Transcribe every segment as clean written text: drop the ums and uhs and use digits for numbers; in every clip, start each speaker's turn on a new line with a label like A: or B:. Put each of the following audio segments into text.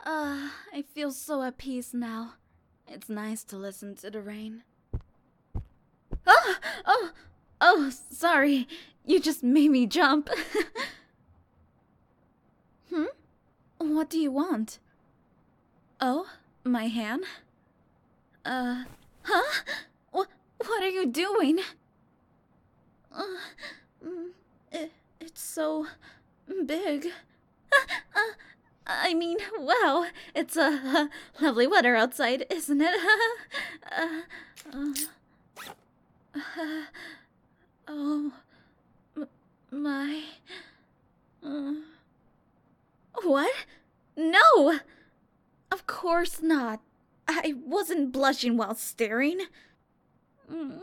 A: I feel so at peace now. It's nice to listen to the rain. Oh, sorry. You just made me jump. What do you want? Oh, my hand? Huh? What are you doing? It's so big. I mean, wow, it's lovely weather outside, isn't it? Oh, my. What? No! Of course not. I wasn't blushing while staring. Mm.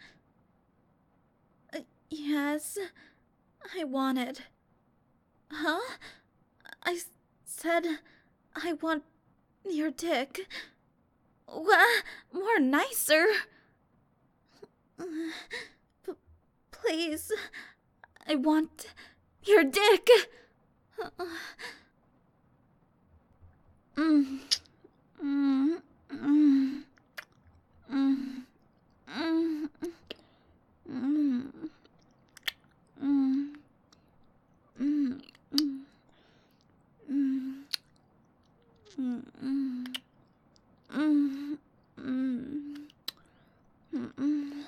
A: Yes, I want it. Huh? I said I want your dick. What? More nicer. Please, I want your dick. Mm. Mm. Mm. Mm. Mm. Mm. Mm. Mm. Mm. Mm. Mm. Mm. Mm.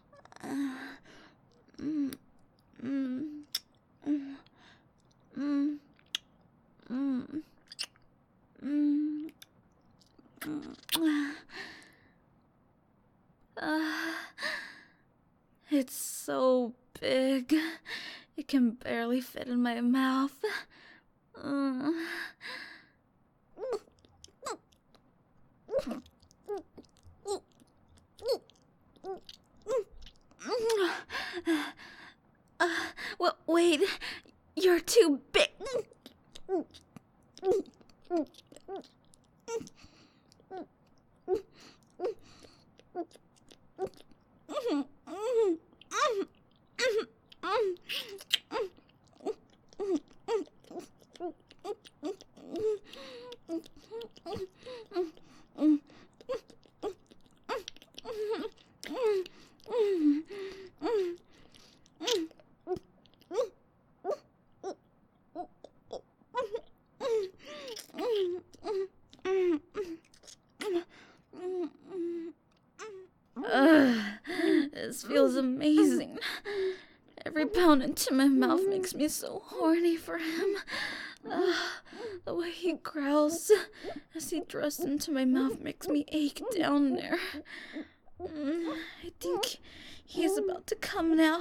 A: Mm. Mm. Mm. Mm. Mm. It's so big. It can barely fit in my mouth. Wait, you're too big. This feels amazing. Every pound into my mouth makes me so horny for him. The way he growls as he thrusts into my mouth makes me ache down there. I think he is about to come now.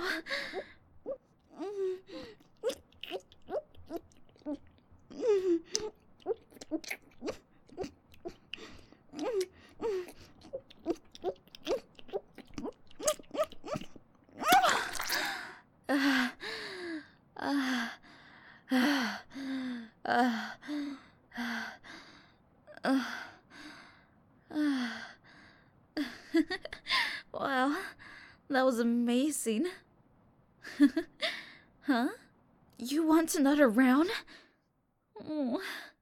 A: Wow, that was amazing. Huh? You want another round? Oh.